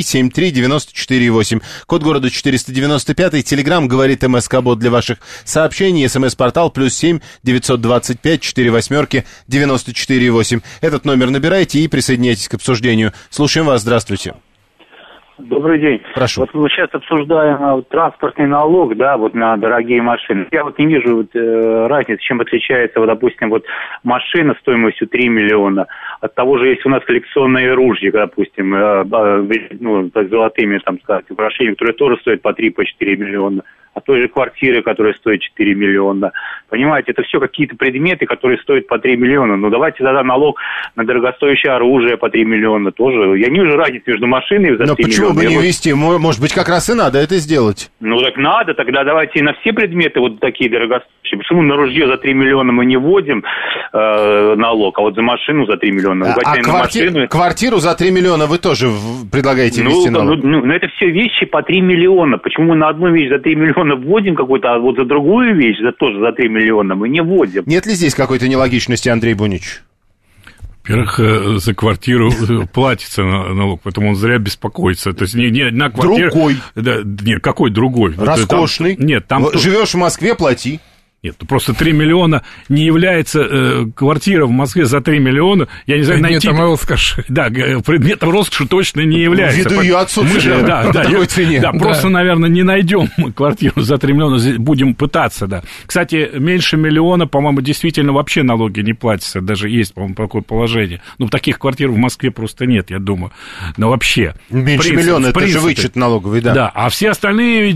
7373948. Код города 495. Телеграм говорит МСК-бот для ваших сообщений. СМС-портал +7 925 48 948. Этот номер набирайте и присоединяйтесь к обсуждению. Слушаем вас, здравствуйте. Добрый день. Прошу. Вот мы сейчас обсуждаем транспортный налог, да, вот на дорогие машины. Я вот не вижу вот, разницы, чем отличается, вот, допустим, вот машина стоимостью 3 миллиона от того же, если у нас коллекционные ружья, допустим, ну, с золотыми, там, сказать, украшениями, которые тоже стоят по 3-4 миллиона. От той же квартиры, которая стоит 4 миллиона. Понимаете, это все какие-то предметы, которые стоят по 3 миллиона. Ну, давайте тогда налог на дорогостоящее оружие по 3 миллиона тоже. Я не вижу разницы между машиной за 3 миллиона. почему бы не ввести? Может быть, как раз и надо это сделать. Ну, так надо, тогда давайте и на все предметы вот такие дорогостоящие. Почему на ружье за 3 миллиона мы не вводим налог, а вот за машину за 3 миллиона? Квартиру за 3 миллиона вы тоже предлагаете ввести налог? Ну, это все вещи по 3 миллиона. Почему мы на одну вещь за 3 миллиона вводим какую-то, а вот за другую вещь тоже за 3 миллиона мы не вводим? Нет ли здесь какой-то нелогичности, Андрей Бунич? Во-первых, за квартиру платится налог, поэтому он зря беспокоится. То есть не одна квартира... Другой. Да, нет, какой другой? Роскошный. Там живешь в Москве, плати. Нет, просто 3 миллиона не является квартира в Москве за 3 миллиона. Я не знаю, найти... Предметом роскоши. Да, предметом роскоши точно не является. Ввиду ее отсутствия по такой цене. Да, просто, наверное, не найдем квартиру за 3 миллиона, будем пытаться, да. Кстати, меньше миллиона, по-моему, действительно вообще налоги не платятся. Даже есть, по-моему, такое положение. Ну, таких квартир в Москве просто нет, я думаю. Но вообще. Меньше миллиона, это же вычет налоговый, да. Да, а все остальные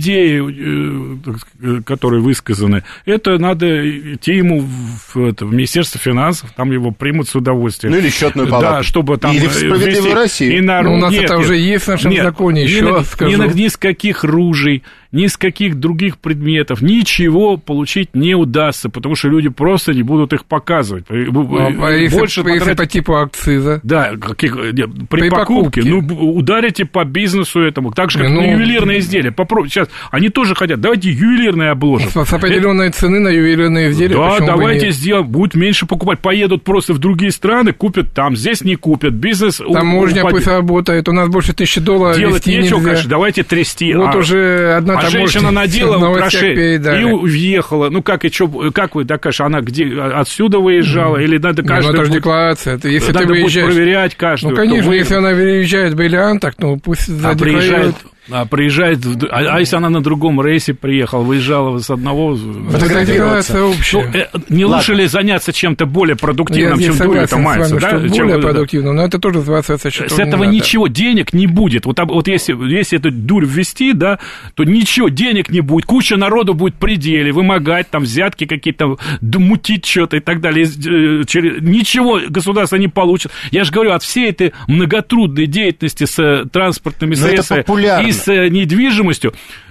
идеи, которые высказаны, это надо идти ему в Министерство финансов, там его примут с удовольствием. Ну, или счетную палату. Да, чтобы там... Или в «Справедливую Россию». У нас это уже есть в нашем законе, еще раз скажу. Ни с каких ружей, ни с каких других предметов ничего получить не удастся, потому что люди просто не будут их показывать. Если по типу акциза? Да, при покупке. Ну, ударите по бизнесу этому, так же, как на ювелирные изделия. Попробуйте. Сейчас они тоже хотят. Давайте ювелирные обложим. С определенной цены на ювелирные изделия. Да, давайте сделаем. Будут меньше покупать. Поедут просто в другие страны, купят там, здесь не купят. Бизнес таможня пусть работает. У нас больше $1000 делать нечего, конечно. Давайте трясти. Вот уже одна таможня. Женщина надела украшение и уехала. Ну, как вы докажете? Она где? Отсюда выезжала? Или надо каждый... Ну, это же декларация. Если надо ты выезжаешь... будет проверять каждую. Ну, конечно, если она выезжает в Бриллиант, так, ну, пусть задекларирует. Приезжает, если она на другом рейсе приехала, выезжала с одного... Фотографироваться общее. Не лучше ли заняться чем-то более продуктивным, чем дуля-то мается? Более продуктивным, но это тоже называется с этого ничего, денег не будет. Вот если эту дурь ввести, да, то ничего, денег не будет. Куча народу будет при деле, вымогать, там, взятки какие-то, мутить что-то и так далее. Ничего государство не получит. Я же говорю, от всей этой многотрудной деятельности с транспортными средствами и с недвижимостью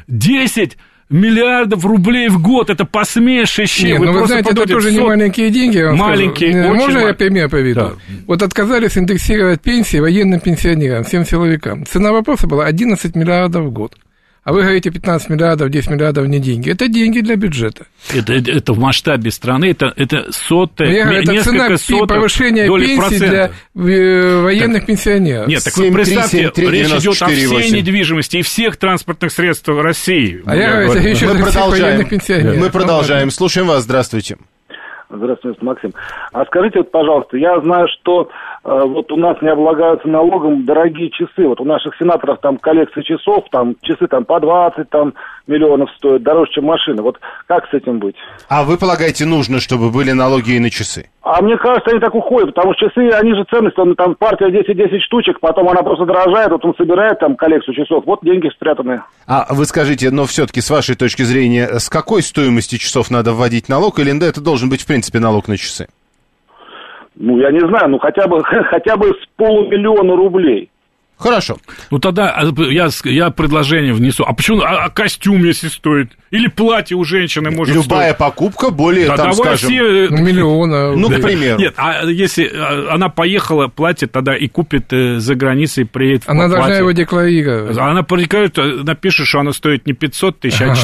10 миллиардов рублей в год, это посмешище. Нет, вы знаете, это тоже не маленькие деньги. Маленькие. Можно я пример приведу? Да. Вот отказались индексировать пенсии военным пенсионерам, всем силовикам. Цена вопроса была 11 миллиардов в год. А вы говорите, 15 миллиардов, 10 миллиардов не деньги. Это деньги для бюджета. Это в масштабе страны, это сотая, несколько сотых повышения пенсий для военных пенсионеров. Нет, так вы представьте, речь идет о всей недвижимости и всех транспортных средств России. А я говорю, это еще военных пенсионеров. Мы продолжаем. Слушаем вас. Здравствуйте. Здравствуйте, Максим. А скажите, вот, пожалуйста, я знаю, что вот у нас не облагаются налогом дорогие часы. Вот у наших сенаторов там коллекция часов, там часы там по 20 там, миллионов стоят, дороже, чем машины. Вот как с этим быть? А вы полагаете, нужно, чтобы были налоги и на часы? А мне кажется, они так уходят, потому что часы, они же ценность, там партия 10 штучек, потом она просто дорожает, вот он собирает там коллекцию часов, вот деньги спрятаны. А вы скажите, но все-таки с вашей точки зрения, с какой стоимости часов надо вводить налог, или это должен быть в принципе налог на часы? Ну, я не знаю, ну хотя бы с 500 000 рублей. Хорошо. Ну, тогда я предложение внесу. А почему костюм, если стоит? Или платье у женщины может стоить? Любая покупка более, да, там, скажем... миллиона. Ну, к примеру. Нет, а если она поехала, платье тогда и купит за границей, приедет в она должна его декларировать. Она продекларирует, напишет, что она стоит не 500 тысяч, а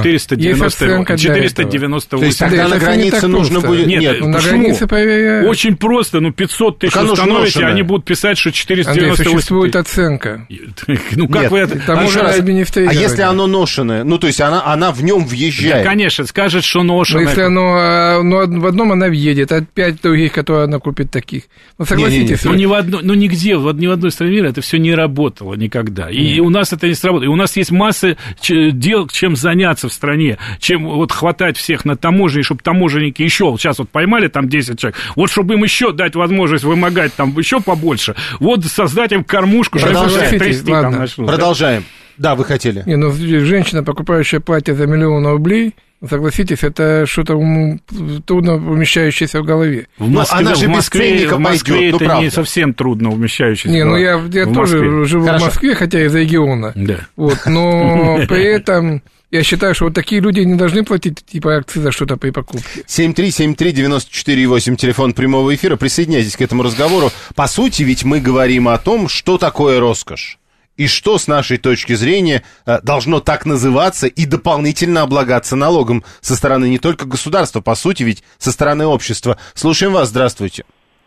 498. То есть тогда на границе нужно будет... Нет, на границе проверяют. Очень просто, 500 тысяч установите, они будут писать, что 498. Существует оценка. Ну, как вы это... А если оно ношенное? Ну, то есть она в нем въезжает? Да, конечно, скажет, что ношенное. Но если в одном она въедет, а 5 других, которые она купит таких. Ну, согласитесь. Нигде, ни в одной стране мира это все не работало никогда. И у нас это не сработало. И у нас есть масса дел, чем заняться в стране, чем вот хватать всех на таможне, чтобы таможенники еще, сейчас вот поймали там 10 человек, вот чтобы им еще дать возможность вымогать там еще побольше, вот создать им кормушку, чтобы трясти там начнут. Продолжаем. Да, вы хотели. Женщина, покупающая платье за 1 000 000 рублей, Согласитесь, это что-то трудно умещающееся в голове. В Москве это правда. Не совсем трудно умещающееся. Не, ну я тоже живу в Москве, хотя из региона. Да. Вот, но при этом я считаю, что вот такие люди не должны платить типа акции за что-то при покупке. 7373948, телефон прямого эфира. Присоединяйтесь к этому разговору. По сути, ведь мы говорим о том, что такое роскошь. И что, с нашей точки зрения, должно так называться и дополнительно облагаться налогом со стороны не только государства, по сути, ведь со стороны общества. Слушаем вас, здравствуйте.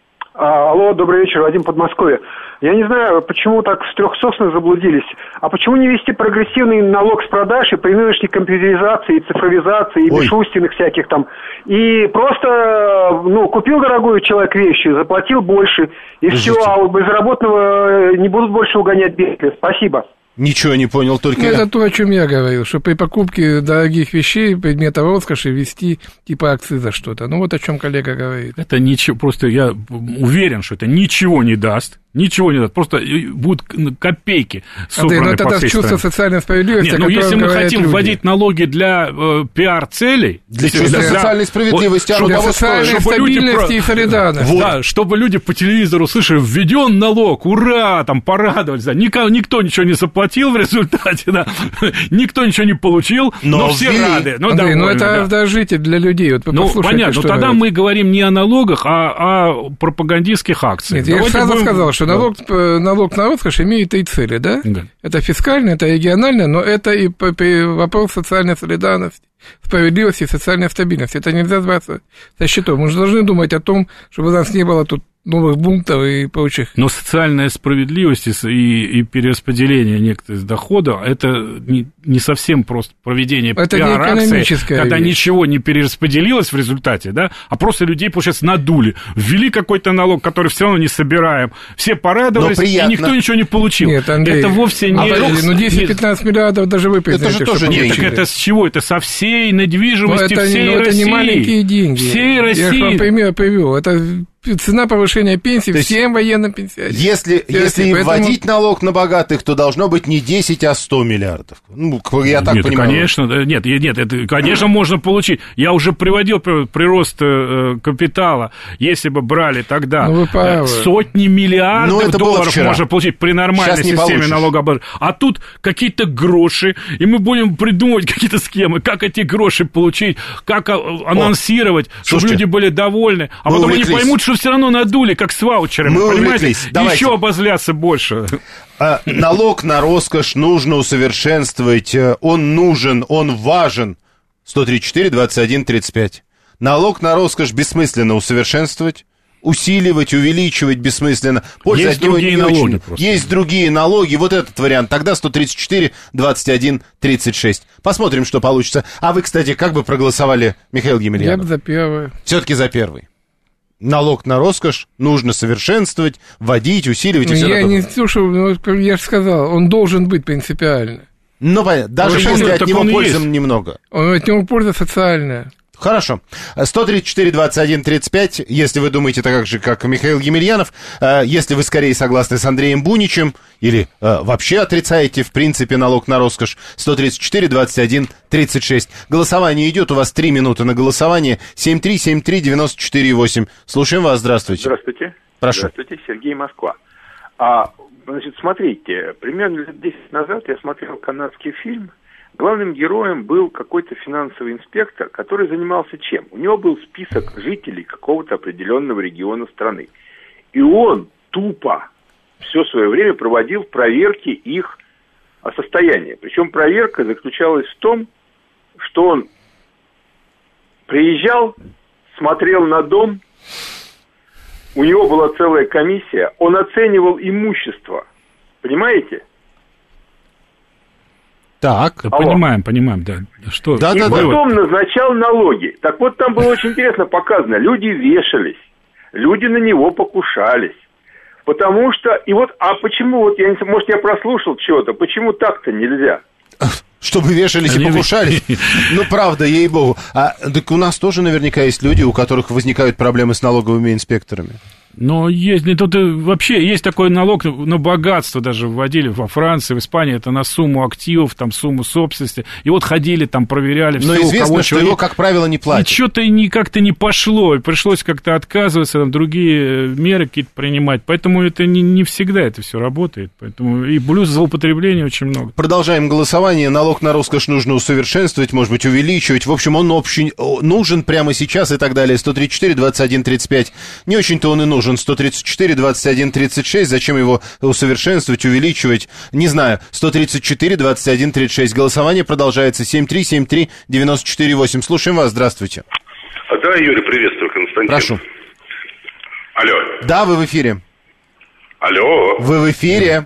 Алло, добрый вечер, Вадим, Подмосковье. Я не знаю, почему так в трех соснах заблудились. А почему не вести прогрессивный налог с продаж и при нынешней компьютеризации, и цифровизации, и бесшустиных всяких там? И просто, купил дорогую человек вещи, заплатил больше, и все, а у безработного не будут больше угонять бедных. Спасибо. Ничего не понял, только это то, о чем я говорил, что при покупке дорогих вещей, предметов роскоши, ввести типа акции за что-то. Ну, вот о чем коллега говорит. Это ничего, просто я уверен, что это ничего не даст. Ничего не даст, просто будут копейки собраны это по всей чувство стране. социальной справедливости. Нет, если мы хотим вводить налоги для пиар-целей... Для социальной справедливости, для социальной стабильности и солидарности. Вот. Да, чтобы люди по телевизору слышали, введен налог, ура, там порадовались. Да. Никто ничего не заплатил в результате, да. Никто ничего не получил, но все рады. Андрей, это дожитие для людей. Вот понятно, но тогда мы говорим не о налогах, а о пропагандистских акциях. Нет, я сразу сказал, что налог на роскошь имеет три цели, да? Это фискальный, это региональный, но это и вопрос социальной солидарности, справедливости и социальной стабильности. Это нельзя сбрасывать со счетов. Мы же должны думать о том, чтобы у нас не было тут новых бунтов и прочих. Но социальная справедливость и перераспределение некоторых доходов, это не совсем просто проведение пиар-акции, когда ничего не перераспределилось в результате, да, а просто людей, получается, надули. Ввели какой-то налог, который все равно не собираем. Все порадовались, и никто ничего не получил. Нет, Андрей, это вовсе не... 10-15 миллиардов даже вы признаете, это же тоже деньги. Нет, так это с чего? Это со всей недвижимости всей России. Это не маленькие деньги. Всей России. Я же вам пример привел. Это цена повышения пенсии всем военным пенсионерам. Если вводить налог на богатых, то должно быть не 10, а 100 миллиардов. Я так понимаю. Конечно, нет, это, конечно, можно получить. Я уже приводил прирост капитала, если бы брали тогда сотни миллиардов долларов можно получить при нормальной системе налогообложения. А тут какие-то гроши, и мы будем придумывать какие-то схемы, как эти гроши получить, как анонсировать, чтобы люди были довольны. А потом они поймут, что все равно надули, как с ваучерами, понимаете? Еще обозлятся больше. Налог на роскошь нужно усовершенствовать, он нужен, он важен. 134-21-35. Налог на роскошь бессмысленно усовершенствовать, усиливать, увеличивать бессмысленно. Есть другие налоги просто. Есть другие налоги, вот этот вариант. Тогда 134-21-36. Посмотрим, что получится. А вы, кстати, как бы проголосовали, Михаил Емельянов? Я бы за первый. Все-таки за первый. Налог на роскошь нужно совершенствовать, вводить, усиливать и все такое. Я не слушаю, я же сказал, он должен быть принципиально. Ну, понятно, даже если от него пользы немного. От него польза социальная. Хорошо. 134-21-35, если вы думаете так же, как Михаил Емельянов, если вы скорее согласны с Андреем Буничем, или вообще отрицаете, в принципе, налог на роскошь, 134-21-36. Голосование идет, у вас 3 минуты на голосование, 7373948. Слушаем вас, здравствуйте. Здравствуйте. Прошу. Здравствуйте, Сергей, Москва. Значит, смотрите, примерно лет 10 назад я смотрел канадский фильм. Главным героем был какой-то финансовый инспектор, который занимался чем? У него был список жителей какого-то определенного региона страны. И он тупо все свое время проводил в проверке их состояния. Причем проверка заключалась в том, что он приезжал, смотрел на дом, у него была целая комиссия, он оценивал имущество. Понимаете? Так. Понимаем, да. Что? И потом назначал налоги. Так вот, там было очень интересно показано. Люди вешались, люди на него покушались. Потому что, почему, может, я прослушал чего-то, почему так-то нельзя? Чтобы вешались и покушались. Ну, правда, ей-богу. Так у нас тоже наверняка есть люди, у которых возникают проблемы с налоговыми инспекторами. Но есть, тут вообще есть такой налог на богатство, даже вводили во Франции, в Испании, это на сумму активов, там, сумму собственности. И вот ходили, там, проверяли. Но все, известно, что его, как правило, не платят. И что-то как-то не пошло, и пришлось как-то отказываться, там, другие меры какие-то принимать. Поэтому это не всегда это все работает. Поэтому и плюс злоупотребления очень много. Продолжаем голосование. Налог на роскошь нужно усовершенствовать, может быть, увеличивать. В общем, он нужен прямо сейчас и так далее. 134, 21, 35. Не очень-то он и нужен. 134, 21, 36. Зачем его усовершенствовать, увеличивать? Не знаю. 134, 21, 36. Голосование продолжается. 7373948. Слушаем вас. Здравствуйте. Да, Юрий, приветствую, Константин. Прошу. Алло. Да, вы в эфире. Алло. Вы в эфире.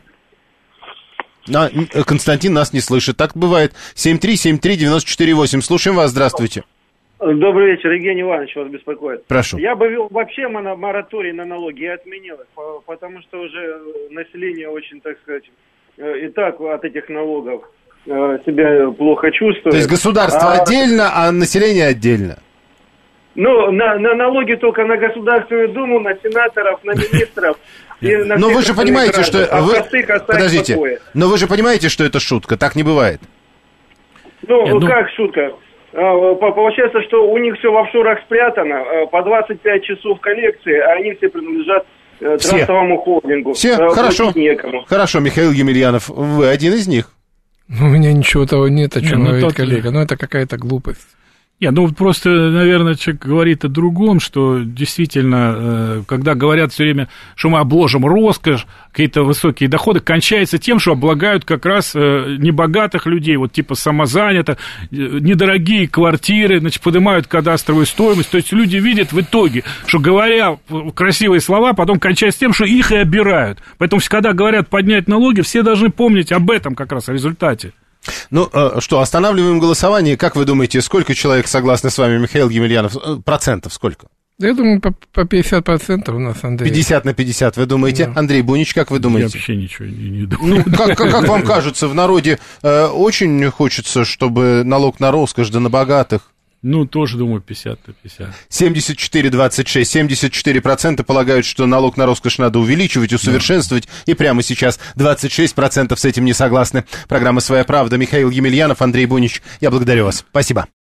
Константин нас не слышит. Так бывает. 7373948. Слушаем вас. Здравствуйте. Добрый вечер, Евгений Иванович вас беспокоит. Прошу. Я бы ввел вообще мораторий на налоги и отменил их, потому что уже население очень, так сказать, и так от этих налогов себя плохо чувствует. То есть государство отдельно, а население отдельно? Ну, на налоги только на Государственную Думу, на сенаторов, на министров. Но вы же понимаете, что... Подождите, но вы же понимаете, что это шутка, так не бывает. Ну, как шутка? Получается, что у них все в офшорах спрятано, по 25 часов коллекции, а они все принадлежат трастовому холдингу. Все, хорошо. Хорошо, Михаил Емельянов, вы один из них. У меня ничего того нет, о чем говорит коллега, но это какая-то глупость. Нет, ну просто, наверное, человек говорит о другом, что действительно, когда говорят все время, что мы обложим роскошь, какие-то высокие доходы, кончается тем, что облагают как раз небогатых людей, вот типа самозанятых, недорогие квартиры, значит, поднимают кадастровую стоимость. То есть люди видят в итоге, что говоря красивые слова, потом кончается тем, что их и обирают. Поэтому, когда говорят поднять налоги, все должны помнить об этом как раз, о результате. Ну, что, останавливаем голосование. Как вы думаете, сколько человек согласны с вами, Михаил Емельянов? Процентов сколько? Я думаю, по 50% у нас, Андрей. 50 на 50, вы думаете? Да. Андрей Бунич, как вы думаете? Я вообще ничего не думаю. Ну, как вам кажется, в народе очень хочется, чтобы налог на роскошь, да на богатых? Ну, тоже, думаю, 50 на 50. 74-26. 74% полагают, что налог на роскошь надо увеличивать, усовершенствовать, и прямо сейчас 26% с этим не согласны. Программа «Своя правда». Михаил Емельянов, Андрей Бунич. Я благодарю вас. Спасибо.